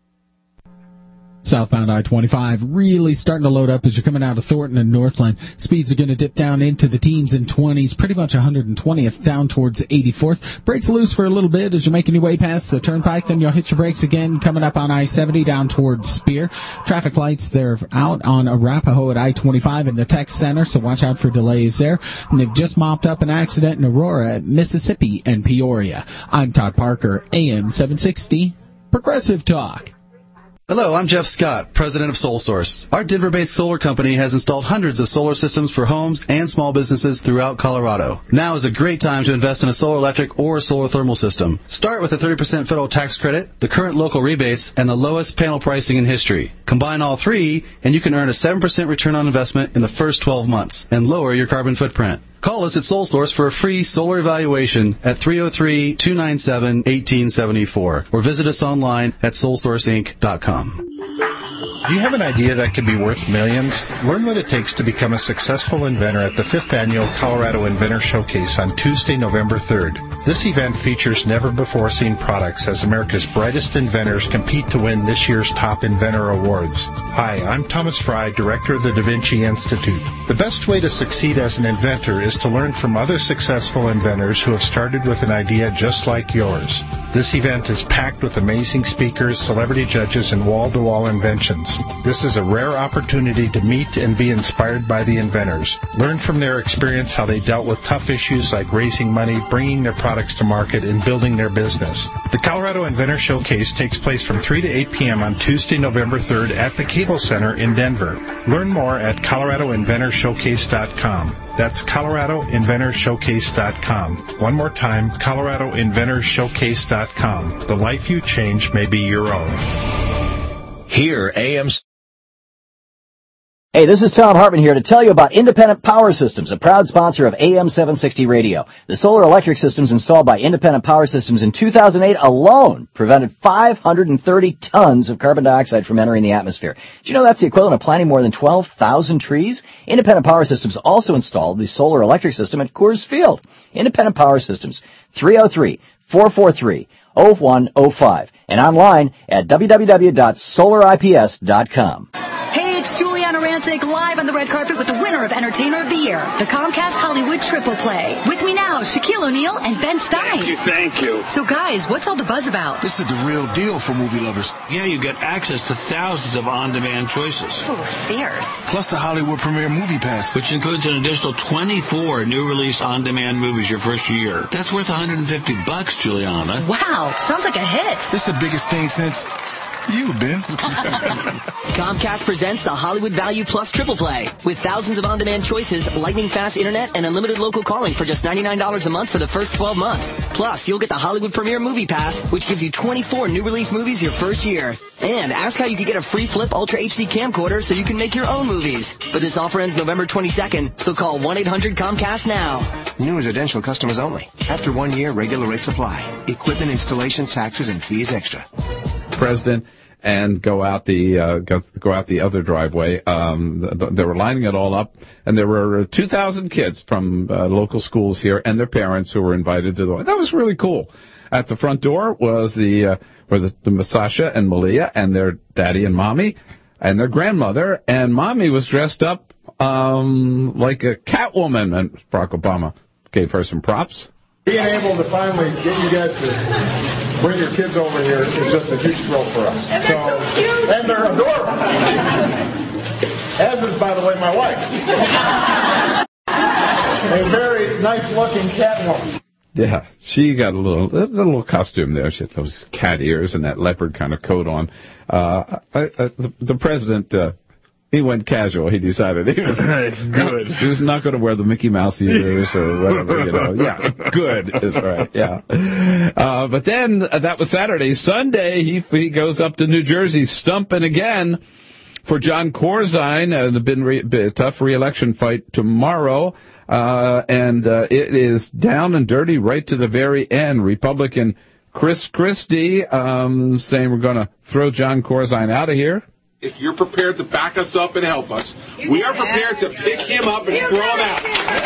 Southbound I twenty-five really starting to load up as you're coming out of Thornton and Northland. Speeds are going to dip down into the teens and twenties, pretty much one hundred twentieth down towards eighty-fourth. Brakes loose for a little bit as you're making your way past the turnpike. Then you'll hit your brakes again coming up on I seventy down towards Spear. Traffic lights, they're out on Arapahoe at I twenty-five in the Tech Center, so watch out for delays there. And they've just mopped up an accident in Aurora, Mississippi, and Peoria. I'm Todd Parker, A M seven sixty, Progressive Talk. Hello, I'm Jeff Scott, president of SolSource. Our Denver-based solar company has installed hundreds of solar systems for homes and small businesses throughout Colorado. Now is a great time to invest in a solar electric or solar thermal system. Start with a thirty percent federal tax credit, the current local rebates, and the lowest panel pricing in history. Combine all three, and you can earn a seven percent return on investment in the first twelve months and lower your carbon footprint. Call us at SolSource for a free solar evaluation at three oh three, two nine seven, one eight seven four or visit us online at soul source inc dot com. Do you have an idea that could be worth millions? Learn what it takes to become a successful inventor at the fifth Annual Colorado Inventor Showcase on Tuesday, November third. This event features never-before-seen products as America's brightest inventors compete to win this year's Top Inventor Awards. Hi, I'm Thomas Fry, Director of the Da Vinci Institute. The best way to succeed as an inventor is to learn from other successful inventors who have started with an idea just like yours. This event is packed with amazing speakers, celebrity judges, and wall-to-wall inventions. This is a rare opportunity to meet and be inspired by the inventors. Learn from their experience how they dealt with tough issues like raising money, bringing their products to market, and building their business. The Colorado Inventor Showcase takes place from three to eight p.m. on Tuesday, November third at the Cable Center in Denver. Learn more at colorado inventor showcase dot com. That's colorado inventor showcase dot com. One more time, colorado inventor showcase dot com. The life you change may be your own. Here, A M. Hey, this is Tom Hartman here to tell you about Independent Power Systems, a proud sponsor of A M seven sixty Radio. The solar electric systems installed by Independent Power Systems in two thousand eight alone prevented five hundred thirty tons of carbon dioxide from entering the atmosphere. Did you know that's the equivalent of planting more than twelve thousand trees? Independent Power Systems also installed the solar electric system at Coors Field. Independent Power Systems, three oh three, four four three, oh one oh five, and online at w w w dot solar i p s dot com. Hey, it's Juliana Rancic live on the red carpet with the winner of Entertainer of the Year, the Comcast Hollywood Triple Play. With me now, Shaquille O'Neal and Ben Stein. Thank you, thank you. So guys, what's all the buzz about? This is the real deal for movie lovers. Yeah, you get access to thousands of on-demand choices. Ooh, fierce. Plus the Hollywood Premiere Movie Pass, which includes an additional twenty-four new release on-demand movies your first year. That's worth one hundred fifty bucks, Juliana. Wow, sounds like a hit. This is the biggest thing since... you, Ben. Comcast presents the Hollywood Value Plus Triple Play. With thousands of on-demand choices, lightning-fast internet, and unlimited local calling for just ninety-nine dollars a month for the first twelve months. Plus, you'll get the Hollywood Premiere Movie Pass, which gives you twenty-four new release movies your first year. And ask how you could get a free Flip Ultra H D camcorder so you can make your own movies. But this offer ends November twenty-second, so call one eight hundred Comcast now. New residential customers only. After one year, regular rates apply. Equipment installation, taxes, and fees extra. President and go out the uh, go, go out the other driveway. Um, th- they were lining it all up, and there were two thousand kids from uh, local schools here and their parents who were invited to the. That was really cool. At the front door was the uh, were the, the Sasha and Malia and their daddy and mommy and their grandmother, and mommy was dressed up um, like a Catwoman, and Barack Obama gave her some props. Being able to finally get you guys to bring your kids over here is just a huge thrill for us. And they're so, so cute. And they're adorable. As is, by the way, my wife. A very nice-looking Catwoman. Yeah, she got a little a little costume there. She had those cat ears and that leopard kind of coat on. Uh, I, I, the, the president... Uh, He went casual. He decided he was good. He was not going to wear the Mickey Mouse ears or whatever, you know. Yeah, good is right. Yeah. Uh, but then uh, that was Saturday. Sunday, he he goes up to New Jersey, stumping again for John Corzine. Uh, the been re- a tough re-election fight tomorrow, uh, and uh, it is down and dirty right to the very end. Republican Chris Christie um, saying we're going to throw John Corzine out of here. If you're prepared to back us up and help us, we are prepared to pick him up and throw him out.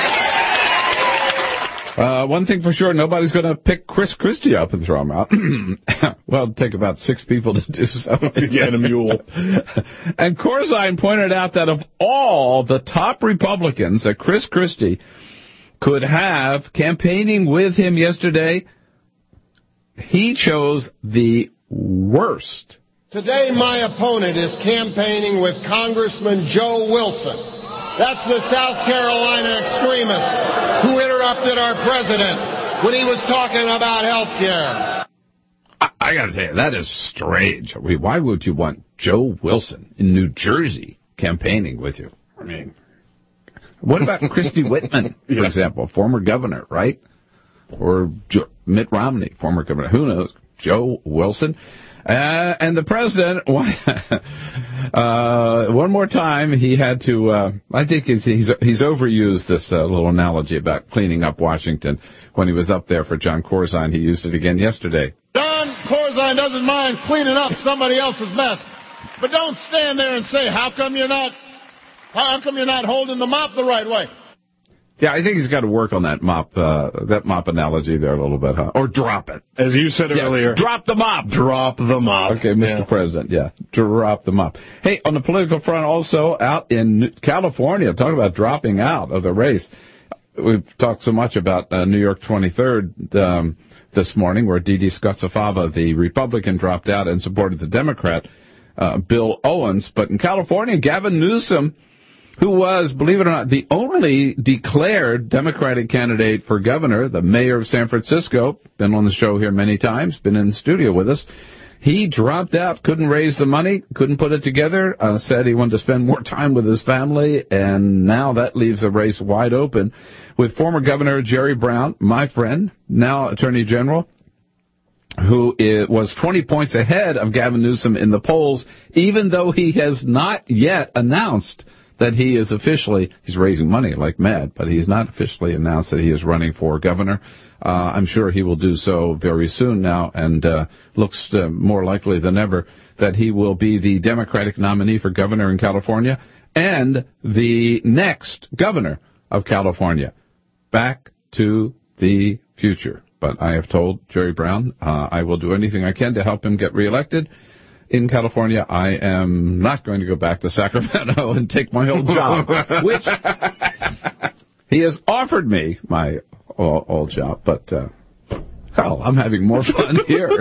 Uh, one thing for sure, nobody's going to pick Chris Christie up and throw him out. Well, it'd take about six people to do so. Yeah, and a mule. And Corzine pointed out that of all the top Republicans that Chris Christie could have campaigning with him yesterday, he chose the worst. Today, my opponent is campaigning with Congressman Joe Wilson. That's the South Carolina extremist who interrupted our president when he was talking about health care. I, I got to say, that is strange. I mean, why would you want Joe Wilson in New Jersey campaigning with you? I mean, what about Christy Whitman, for yeah. example, former governor, right? Or jo- Mitt Romney, former governor. Who knows? Joe Wilson. Uh, and the president, uh, one more time, he had to, uh, I think he's, he's, he's overused this uh, little analogy about cleaning up Washington. When he was up there for John Corzine, he used it again yesterday. John Corzine doesn't mind cleaning up somebody else's mess, but don't stand there and say, how come you're not, how come you're not holding the mop the right way? Yeah, I think he's got to work on that mop, uh, that mop analogy there a little bit, huh? Or drop it. As you said yeah, earlier. Drop the mop. Drop the mop. Okay, Mister Yeah. President, yeah. Drop the mop. Hey, on the political front also, out in California, talk about dropping out of the race. We've talked so much about uh, New York twenty-third um, this morning, where Didi Scott-Safava, the Republican, dropped out and supported the Democrat, uh, Bill Owens. But in California, Gavin Newsom, who was, believe it or not, the only declared Democratic candidate for governor, the mayor of San Francisco, been on the show here many times, been in the studio with us. He dropped out, couldn't raise the money, couldn't put it together, uh, said he wanted to spend more time with his family, and now that leaves the race wide open with former Governor Jerry Brown, my friend, now Attorney General, who is, was twenty points ahead of Gavin Newsom in the polls, even though he has not yet announced that he is officially, he's raising money like mad, but he's not officially announced that he is running for governor. Uh, I'm sure he will do so very soon now, and uh, looks uh, more likely than ever that he will be the Democratic nominee for governor in California and the next governor of California. Back to the future. But I have told Jerry Brown uh, I will do anything I can to help him get reelected. In California, I am not going to go back to Sacramento and take my old job, which he has offered me, my old, old job, but, uh, hell, I'm having more fun here.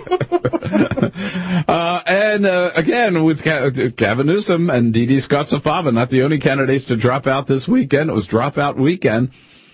uh, and, uh, again, with Gavin Newsom and Didi Scott-Safava, not the only candidates to drop out this weekend. It was dropout weekend.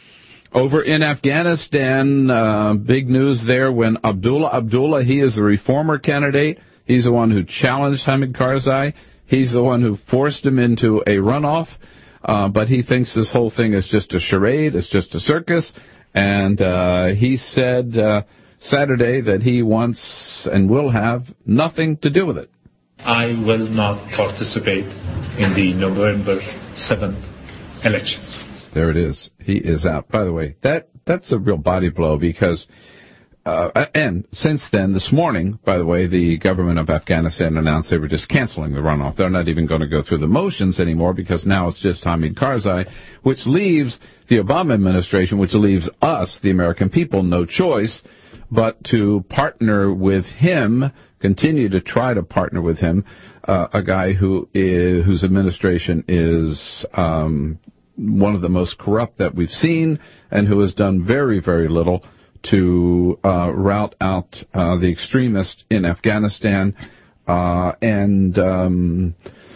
Over in Afghanistan, uh, big news there when Abdullah Abdullah, he is the reformer candidate. He's the one who challenged Hamid Karzai. He's the one who forced him into a runoff. Uh, but he thinks this whole thing is just a charade, it's just a circus. And uh, he said uh, Saturday that he wants and will have nothing to do with it. I will not participate in the November seventh elections. There it is. He is out. By the way, that that's a real body blow because... Uh, and since then, this morning, by the way, the government of Afghanistan announced they were just canceling the runoff. They're not even going to go through the motions anymore because now it's just Hamid Karzai, which leaves the Obama administration, which leaves us, the American people, no choice but to partner with him, continue to try to partner with him, uh, a guy who is, whose administration is um, one of the most corrupt that we've seen and who has done very, very little to uh, rout out uh, the extremists in Afghanistan. Uh, and um,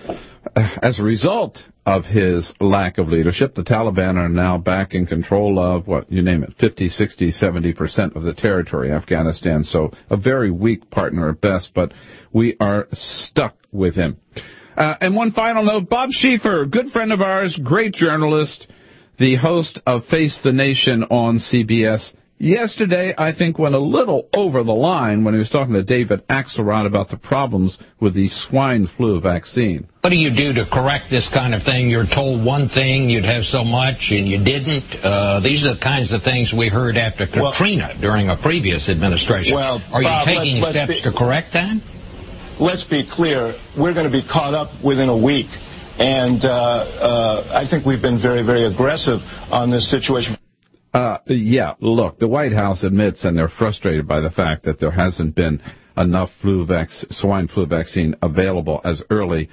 as a result of his lack of leadership, the Taliban are now back in control of, what, you name it, fifty, sixty, seventy percent of the territory, Afghanistan. So a very weak partner at best, but we are stuck with him. Uh, and one final note, Bob Schieffer, good friend of ours, great journalist, the host of Face the Nation on C B S, yesterday, I think, went a little over the line when he was talking to David Axelrod about the problems with the swine flu vaccine. What do you do to correct this kind of thing? You're told one thing, you'd have so much, and you didn't. Uh, these are the kinds of things we heard after Katrina well, during a previous administration. Well, are you Bob, taking let's, steps let's be, to correct that? Let's be clear. We're going to be caught up within a week. And uh, uh, I think we've been very, very aggressive on this situation. Uh, yeah, look, the White House admits, and they're frustrated by the fact that there hasn't been enough flu vac- swine flu vaccine available as early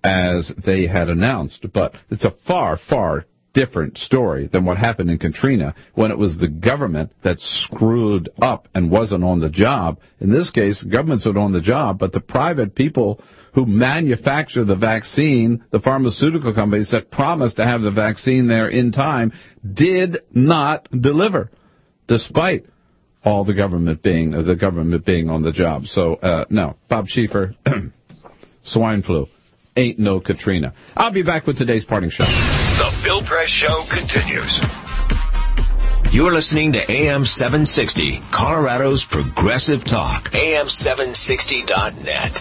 as they had announced. But it's a far, far different story than what happened in Katrina when it was the government that screwed up and wasn't on the job. In this case, governments are on the job, but the private people who manufacture the vaccine, the pharmaceutical companies that promised to have the vaccine there in time, did not deliver, despite all the government being the government being on the job. So, uh, no, Bob Schieffer, swine flu, ain't no Katrina. I'll be back with today's parting shot. The Bill Press Show continues. You're listening to A M seven sixty, Colorado's Progressive Talk, A M seven sixty dot net.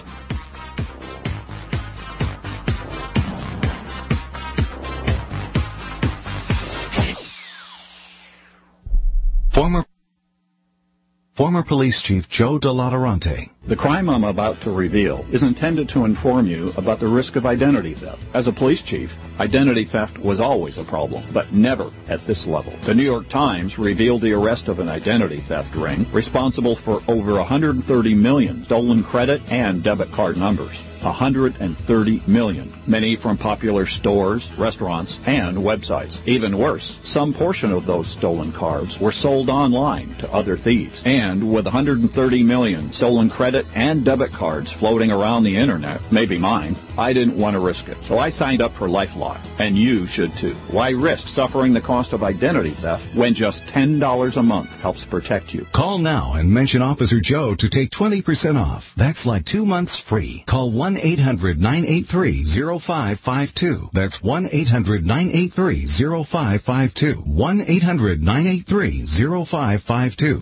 Former Former Police Chief Joe DeLatorante. The crime I'm about to reveal is intended to inform you about the risk of identity theft. As a police chief, identity theft was always a problem, but never at this level. The New York Times revealed the arrest of an identity theft ring responsible for over one hundred thirty million stolen credit and debit card numbers. one hundred thirty million, many from popular stores, restaurants, and websites. Even worse, some portion of those stolen cards were sold online to other thieves. And with one hundred thirty million stolen credit and debit cards floating around the internet, maybe mine, I didn't want to risk it. So I signed up for LifeLock, and you should too. Why risk suffering the cost of identity theft when just ten dollars a month helps protect you? Call now and mention Officer Joe to take twenty percent off. That's like two months free. Call one eight hundred nine eight three oh five five two. That's one eight hundred nine eight three oh five five two. one eight hundred nine eight three oh five five two.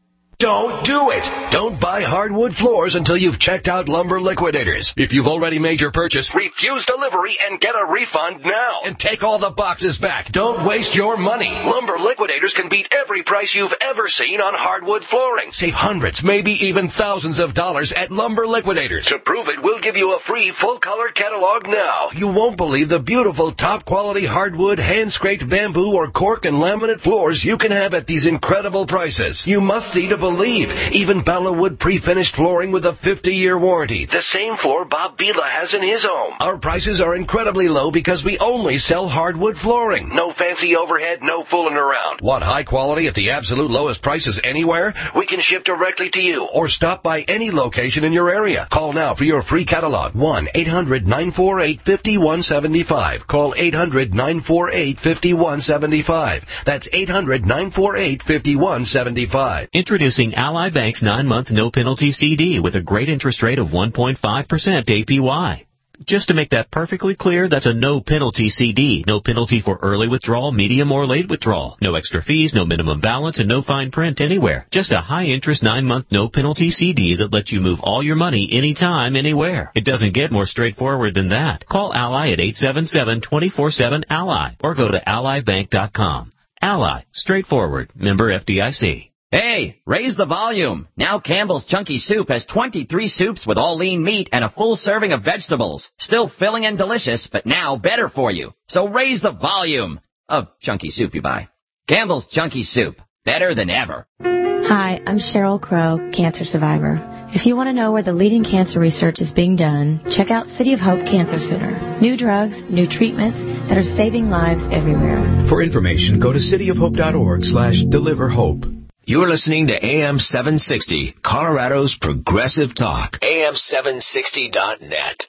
Don't do it! Don't buy hardwood floors until you've checked out Lumber Liquidators. If you've already made your purchase, refuse delivery and get a refund now. And take all the boxes back. Don't waste your money. Lumber Liquidators can beat every price you've ever seen on hardwood flooring. Save hundreds, maybe even thousands of dollars at Lumber Liquidators. To prove it, we'll give you a free full-color catalog now. You won't believe the beautiful top-quality hardwood, hand-scraped bamboo, or cork and laminate floors you can have at these incredible prices. You must see to believe. Even Bella Wood pre-finished flooring with a fifty-year warranty. The same floor Bob Bila has in his home. Our prices are incredibly low because we only sell hardwood flooring. No fancy overhead, no fooling around. Want high quality at the absolute lowest prices anywhere? We can ship directly to you or stop by any location in your area. Call now for your free catalog. one eight hundred nine four eight five one seven five. Call eight hundred nine four eight five one seven five. That's eight hundred nine four eight five one seven five. Introducing Ally Bank's nine-month no-penalty C D with a great interest rate of one point five percent A P Y. Just to make that perfectly clear, that's a no-penalty C D. No penalty for early withdrawal, medium, or late withdrawal. No extra fees, no minimum balance, and no fine print anywhere. Just a high-interest nine-month no-penalty C D that lets you move all your money anytime, anywhere. It doesn't get more straightforward than that. Call Ally at eight seven seven, two four seven, A L I or go to ally bank dot com. Ally. Straightforward. Member F D I C. Hey, raise the volume. Now Campbell's Chunky Soup has twenty-three soups with all lean meat and a full serving of vegetables. Still filling and delicious, but now better for you. So raise the volume of Chunky Soup you buy. Campbell's Chunky Soup. Better than ever. Hi, I'm Cheryl Crow, cancer survivor. If you want to know where the leading cancer research is being done, check out City of Hope Cancer Center. New drugs, new treatments that are saving lives everywhere. For information, go to cityofhope.org slash deliver hope. You're listening to A M seven sixty, Colorado's Progressive Talk. A M seven sixty dot net.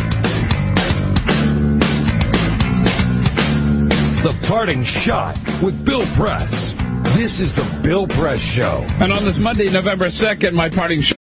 The Parting Shot with Bill Press. This is the Bill Press Show. And on this Monday, November second, my parting shot